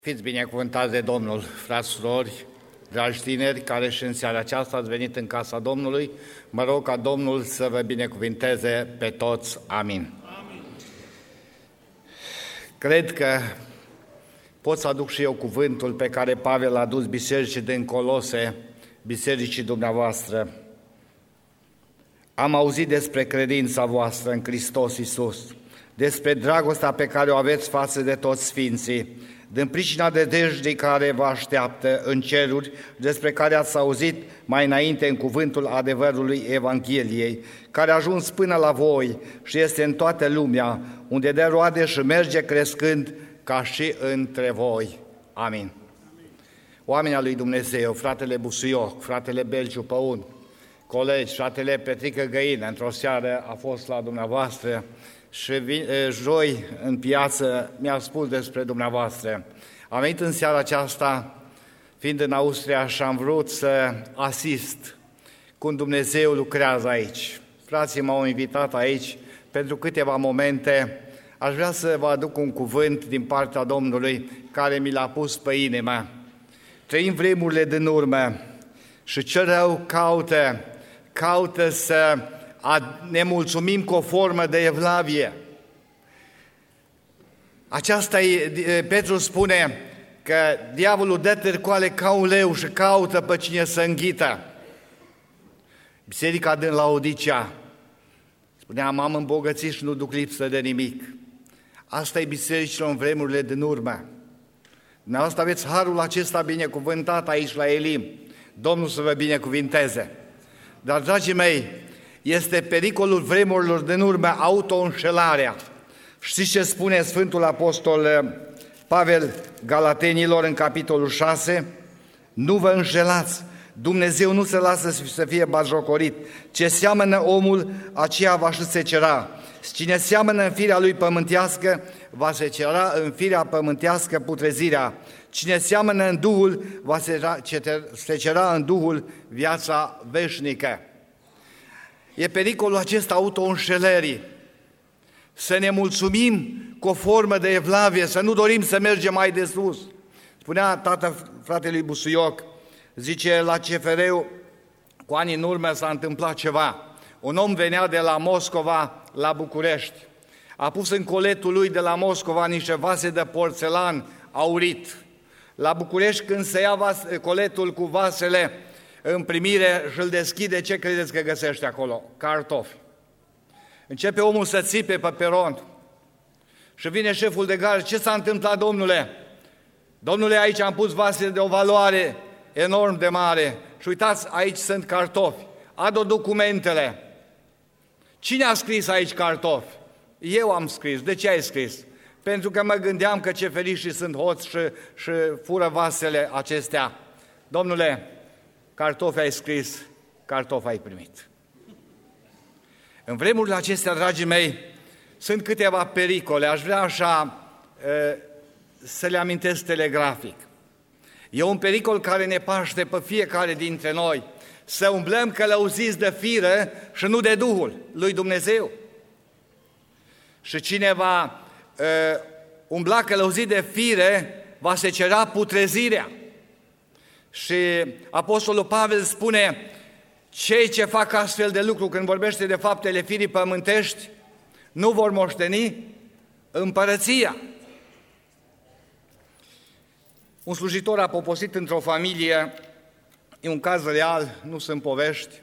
Fiți binecuvântați de Domnul, frați, surori, dragi tineri, care și în seara aceasta ați venit în casa Domnului. Mă rog ca Domnul să vă binecuvinteze pe toți. Amin. Amin. Cred că pot să aduc și eu cuvântul pe care Pavel a adus bisericii din Colose, bisericii dumneavoastră. Am auzit despre credința voastră în Hristos Iisus, despre dragostea pe care o aveți față de toți sfinții, din pricina nădejdii care vă așteaptă în ceruri, despre care ați auzit mai înainte în cuvântul adevărului Evangheliei, care a ajuns până la voi și este în toată lumea, unde dă roade și merge crescând ca și între voi. Amin. Oamenii al lui Dumnezeu, fratele Busuioc, fratele Belciu Păun, colegi, fratele Petrică Găină, într-o seară a fost la dumneavoastră și joi în piață mi-a spus despre dumneavoastră. Am venit în seara aceasta, fiind în Austria, și am vrut să asist cum Dumnezeu lucrează aici. Frații m-au invitat aici pentru câteva momente. Aș vrea să vă aduc un cuvânt din partea Domnului care mi l-a pus pe inimă. Trăim vremurile din urmă și ce rău caută să ne mulțumim cu o formă de evlavie. Petru spune că diavolul dă târcoale ca un leu și caută pe cine să înghită. Biserica din Laodicea spunea, m-am îmbogățit și nu duc lipsă de nimic. Asta e bisericilor în vremurile din urmă. Dumneavoastră aveți harul acesta binecuvântat aici la Elim. Domnul să vă binecuvinteze. Dar, dragii mei, este pericolul vremurilor din urmă auto-înșelarea. Știți ce spune Sfântul Apostol Pavel Galatenilor în capitolul 6? Nu vă înșelați, Dumnezeu nu se lasă să fie batjocorit. Ce seamănă omul, aceea va și secera. Cine seamănă în firea lui pământească, va secera în firea pământească putrezirea. Cine seamănă în Duhul, va secera în Duhul viața veșnică. E pericolul acesta auto-înșelării. Să ne mulțumim cu o formă de evlavie, să nu dorim să mergem mai de sus. Spunea tata fratelui Busuioc, zice, la CFR-ul, cu ani în urmă s-a întâmplat ceva. Un om venea de la Moscova la București. A pus în coletul lui de la Moscova niște vase de porțelan aurit. La București, când se ia coletul cu vasele în primire și îl deschide, ce credeți că găsește acolo? Cartofi. Începe omul să țipe pe peron și vine șeful de gară. Ce s-a întâmplat, domnule? Domnule, aici am pus vase de o valoare enorm de mare și uitați, aici sunt cartofi. Adu documentele. Cine a scris aici cartofi? Eu am scris. De ce ai scris? Pentru că mă gândeam că ceferișii sunt hoți și fură vasele acestea. Domnule, cartofi ai scris, cartofi ai primit. În vremurile acestea, dragii mei, sunt câteva pericole. Aș vrea așa să le amintesc telegrafic. E un pericol care ne paște pe fiecare dintre noi, să umblăm călăuziți de fire și nu de Duhul lui Dumnezeu. Și cine va umbla călăuzit de fire, va secera putrezirea. Și Apostolul Pavel spune, cei ce fac astfel de lucru, când vorbește de faptele firii pământești, nu vor moșteni împărăția. Un slujitor a poposit într-o familie, e un caz real, nu sunt povești,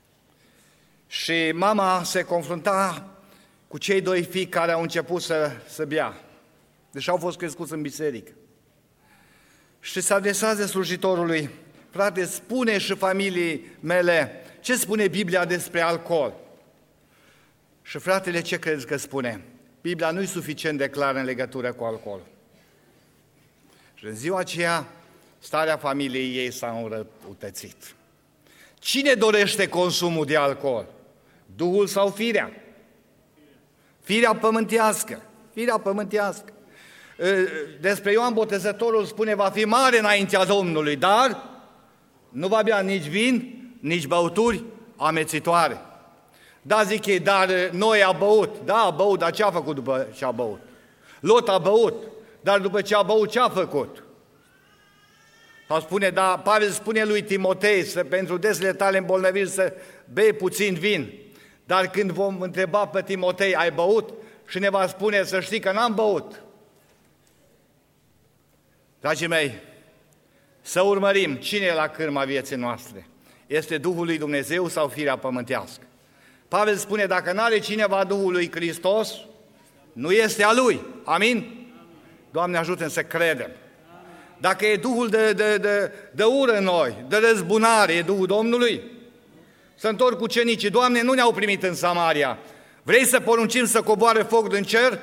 și mama se confrunta cu cei doi fii care au început să bea, deși au fost crescuți în biserică. Și se adresează slujitorului, frate, spune și familiei mele, ce spune Biblia despre alcool? Și fratele, ce crezi că spune? Biblia nu e suficient de clară în legătură cu alcool. Și în ziua aceea, starea familiei ei s-a înrăutățit. Cine dorește consumul de alcool? Duhul sau firea? Firea pământească. Firea pământească. Despre Ioan Botezătorul spune, va fi mare înaintea Domnului, dar nu va bea nici vin, nici băuturi amețitoare. Da, zic ei, dar Noe a băut. Da, a băut, dar ce a făcut după ce a băut? Lot a băut, dar după ce a băut, ce a făcut? Sau spune, da, Pavel spune lui Timotei pentru desele tale îmbolnăviri să bei puțin vin. Dar când vom întreba pe Timotei, ai băut? Și ne va spune, să știi că n-am băut. Dragii mei, să urmărim cine e la cârma vieții noastre. Este Duhul lui Dumnezeu sau firea pământească? Pavel spune, dacă n-are cineva Duhul lui Hristos, nu este a lui. Amin? Doamne, ajută-ne să credem. Dacă e Duhul de ură în noi, de răzbunare, e Duhul Domnului? Să întorc cu ucenicii, Doamne, nu ne-au primit în Samaria. Vrei să poruncim să coboare foc din cer?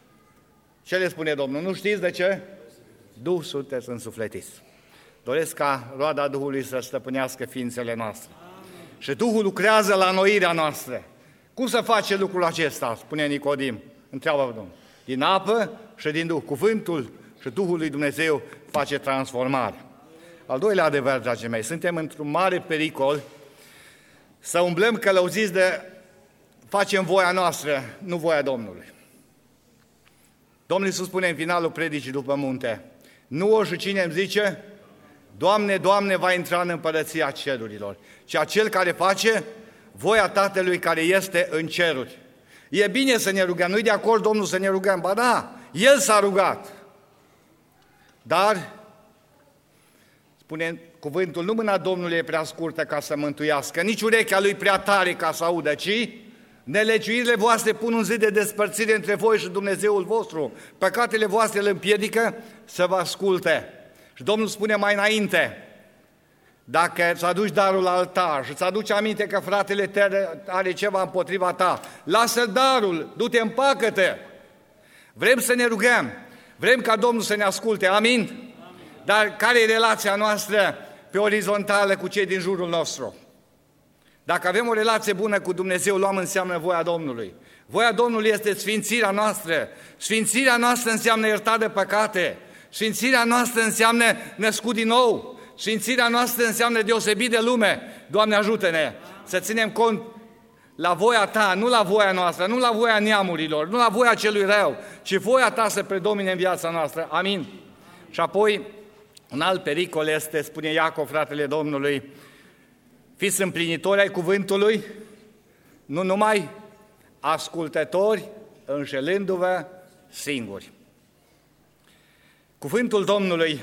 Ce le spune Domnul? Nu știți de ce? Duh sunteți însufletiți. Doresc ca roada Duhului să stăpânească ființele noastre. Și Duhul lucrează la înnoirea noastră. Cum să face lucrul acesta? Spune Nicodim. Întreabă Domnul. Din apă și din Duh. Cuvântul și Duhul lui Dumnezeu face transformare. Al doilea adevăr, dragii mei, suntem într-un mare pericol să umblăm călăuziți de facem voia noastră, nu voia Domnului. Domnul Iisus spune în finalul predicii după munte, nu o și cine îmi zice, Doamne, Doamne, va intra în împărăția cerurilor, ci acel care face voia Tatălui care este în ceruri. E bine să ne rugăm, nu-i de acord Domnul să ne rugăm, ba da, El s-a rugat. Dar, spune cuvântul, nu mâna Domnului e prea scurtă ca să mântuiască, nici urechea Lui prea tare ca să audă, ci nelegiuirile voastre pun un zid de despărțire între voi și Dumnezeul vostru, păcatele voastre îl împiedică să vă asculte. Și Domnul spune mai înainte, dacă îți aduci darul la altar și îți aduci aminte că fratele tău are ceva împotriva ta, lasă darul, du-te, împacă-te. Vrem să ne rugăm, vrem ca Domnul să ne asculte, amin? Dar care e relația noastră pe orizontală cu cei din jurul nostru? Dacă avem o relație bună cu Dumnezeu, luăm înseamnă voia Domnului. Voia Domnului este sfințirea noastră. Sfințirea noastră înseamnă iertare de păcate. Sfințirea noastră înseamnă născut din nou. Sfințirea noastră înseamnă deosebit de lume. Doamne, ajută-ne să ținem cont la voia Ta, nu la voia noastră, nu la voia neamurilor, nu la voia celui rău, ci voia Ta să predomine în viața noastră. Amin. Și apoi, un alt pericol este, spune Iacov, fratele Domnului, fiți împlinitori ai cuvântului, nu numai ascultători, înșelându-vă singuri. Cuvântul Domnului,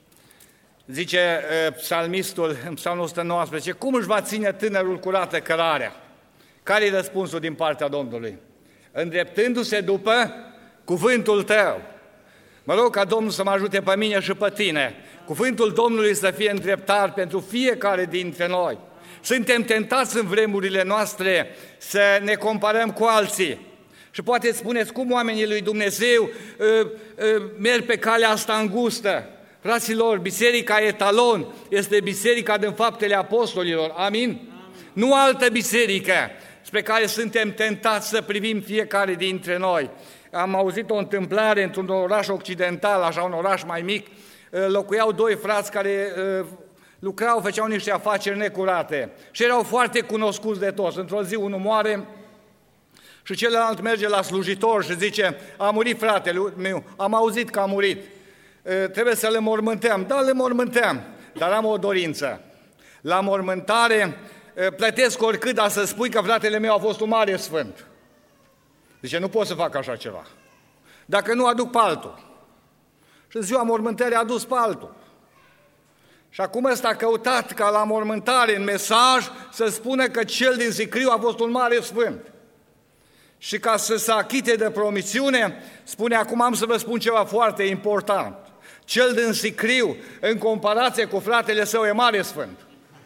zice psalmistul în psalmul 119, cum își va ține tânărul curată cărarea? Care-i răspunsul din partea Domnului? Îndreptându-se după cuvântul tău. Mă rog ca Domnul să mă ajute pe mine și pe tine. Cuvântul Domnului să fie îndreptar pentru fiecare dintre noi. Suntem tentați în vremurile noastre să ne comparăm cu alții. Și poate spuneți, cum oamenii lui Dumnezeu merg pe calea asta îngustă? Fraților, biserica etalon este biserica din Faptele Apostolilor. Amin? Nu altă biserică spre care suntem tentați să privim fiecare dintre noi. Am auzit o întâmplare într-un oraș occidental, așa un oraș mai mic, locuiau doi frați care lucrau, făceau niște afaceri necurate și erau foarte cunoscuți de toți. Într-o zi unul moare și celălalt merge la slujitor și zice, a murit fratele meu, am auzit că a murit, trebuie să le mormântăm. Da, le mormântăm, dar am o dorință. La mormântare plătesc oricât, dar să spui că fratele meu a fost un mare sfânt. Zice, nu pot să fac așa ceva. Dacă nu, aduc pe altul. Și în ziua mormântării a adus pe altul. Și acum ăsta a căutat ca la mormântare în mesaj să spună că cel din sicriu a fost un mare sfânt. Și ca să se achite de promisiune, spune, acum am să vă spun ceva foarte important. Cel din sicriu, în comparație cu fratele său, e mare sfânt.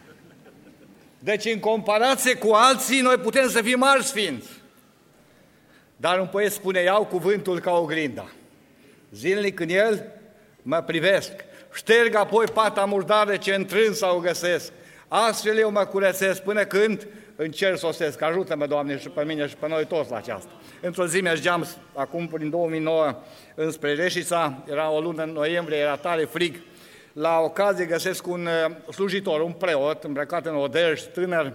Deci, în comparație cu alții, noi putem să fim mari sfinți. Dar un poet spune, iau cuvântul ca oglinda. Zilnic în el mă privesc, șterg apoi pata murdară ce întrânsa o găsesc. Astfel eu mă curățesc până când în cer sosesc. Ajută-mă, Doamne, și pe mine și pe noi toți la aceasta. Într-o zi mergeam, acum prin 2009, înspre Reșița, era o lună în noiembrie, era tare frig. La ocazie găsesc un slujitor, un preot, îmbrăcat în odăși, tânăr,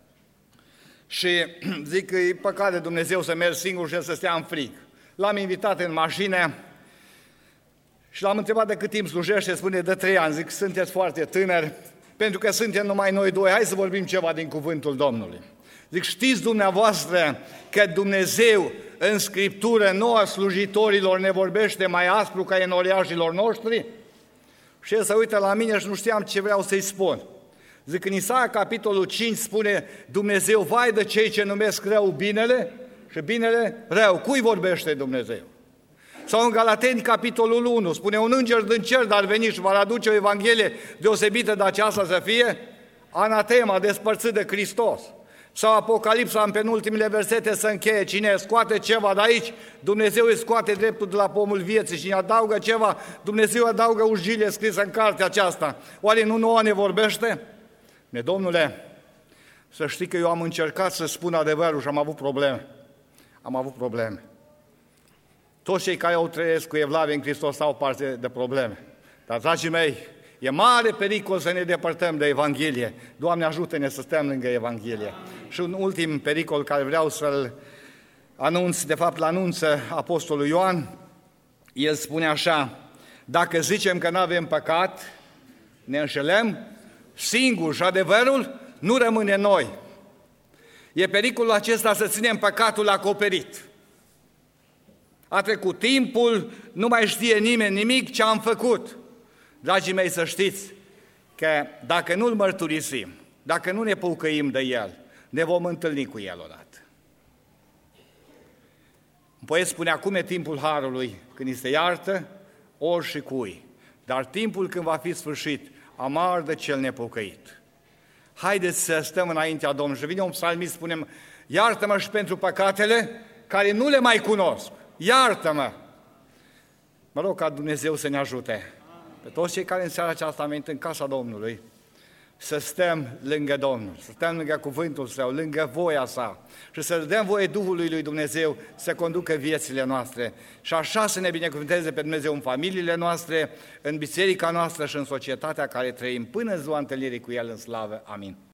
și zic că e păcat de Dumnezeu să merg singur și să stea în frig. L-am invitat în mașină Și l-am întrebat de cât timp slujește, spune de 3 ani. Zic, sunteți foarte tânări, pentru că suntem numai noi doi, hai să vorbim ceva din cuvântul Domnului. Zic, știți dumneavoastră că Dumnezeu în Scriptură nouă slujitorilor ne vorbește mai aspru ca enoriașilor noștri? Și el se uită la mine și nu știam ce vreau să-i spun. Zic, în Isaia, capitolul 5, spune Dumnezeu, vai de cei ce numesc rău binele și binele rău. Cui vorbește Dumnezeu? Sau în Galateni, capitolul 1, spune un înger din cer dar veni și va aduce o evanghelie deosebită de aceasta să fie anatema, despărțit de Hristos. Sau Apocalipsa, în penultimele versete, să încheie cine scoate ceva de aici, Dumnezeu îi scoate dreptul de la pomul vieții și ne adaugă ceva, Dumnezeu adaugă urgilie scrisă în cartea aceasta. Oare nu nouă ne vorbește? Domnule, să știi că eu am încercat să spun adevărul și am avut probleme. Am avut probleme. Toți cei care au trăiesc cu evlavie în Hristos au parte de probleme. Dar, dragii mei, e mare pericol să ne depărtăm de Evanghelie. Doamne, ajută-ne să stăm lângă Evanghelie. Și un ultim pericol care vreau să-l anunț, de fapt l-anunță Apostolul Ioan, el spune așa, dacă zicem că nu avem păcat, ne înșelăm singuri și adevărul nu rămâne în noi. E pericolul acesta să ținem păcatul acoperit. A trecut timpul, nu mai știe nimeni nimic ce am făcut. Dragii mei, să știți că dacă nu-L mărturisim, dacă nu ne pocăim de El, ne vom întâlni cu El odată. Un poet spune, acum e timpul harului, când îi se iartă, ori și cui. Dar timpul când va fi sfârșit, amar de cel nepocăit. Haideți să stăm înaintea Domnului. Și vine un psalmist, spunem, iartă-mă și pentru păcatele care nu le mai cunosc. Iartă-mă! Mă rog ca Dumnezeu să ne ajute pe toți cei care în seara aceasta am venit în casa Domnului, să stăm lângă Domnul, să stăm lângă cuvântul Său, lângă voia Sa și să dăm voie Duhului lui Dumnezeu să conducă viețile noastre și așa să ne binecuvânteze pe Dumnezeu în familiile noastre, în biserica noastră și în societatea care trăim până în ziua întâlnirii cu El în slavă. Amin.